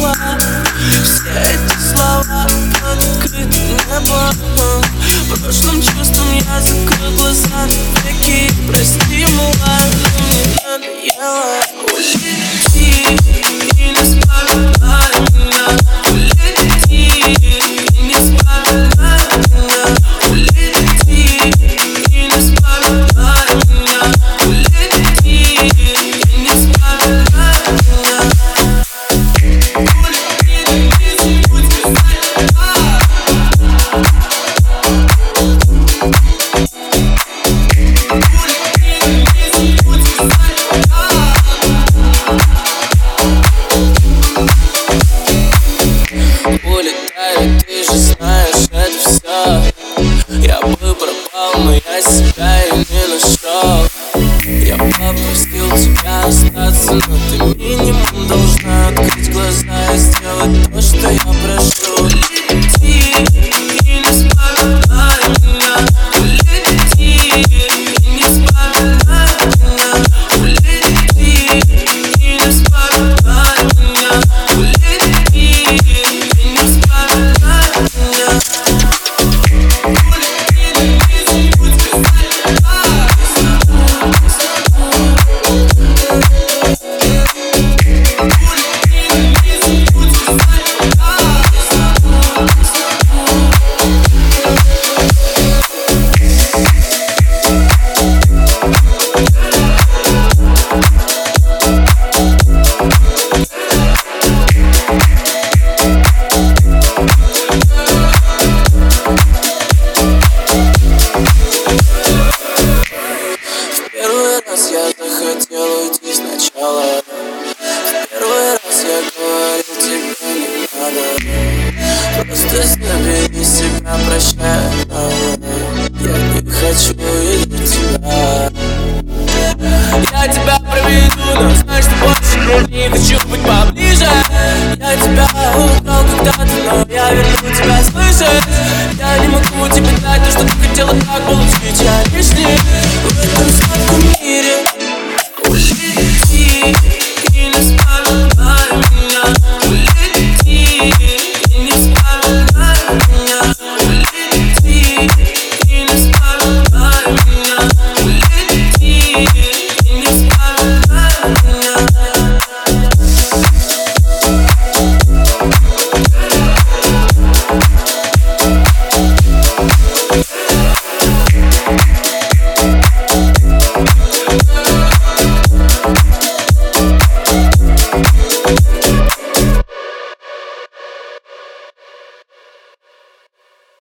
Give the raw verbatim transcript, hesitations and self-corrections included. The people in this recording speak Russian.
могла. Все эти слова под открытым небом. Прошлым чувством я закрыл глаза навеки. Прости, мала, но мне надоело. Улети и не вспоминай меня. Улети и не вспоминай меня. Улети и не вспоминай меня. Улети и не вспоминай меня. Улети и не забудь сказать «да». Улетаю, ты же знаешь, это все. Я бы пропал, но я себя и не нашел. Я попросил тебя остаться, но ты минимум должна открыть глаза и сделать то, что я прошу. Улети и не вспоминай меня. Улети и не вспоминай меня. Улети и не вспоминай меня. Улети и не вспоминай меня. Я захотел уйти сначала. В первый раз я говорил, тебе не надо. Просто забери себя, прощай. Я не хочу видеть тебя. Я тебя проведу, но знаешь, что больше не хочу быть поближе. Я тебя украл когда-то, но я верну тебя, слышишь? Я не могу тебе дать то, что ты хотела так получить. Я лишний.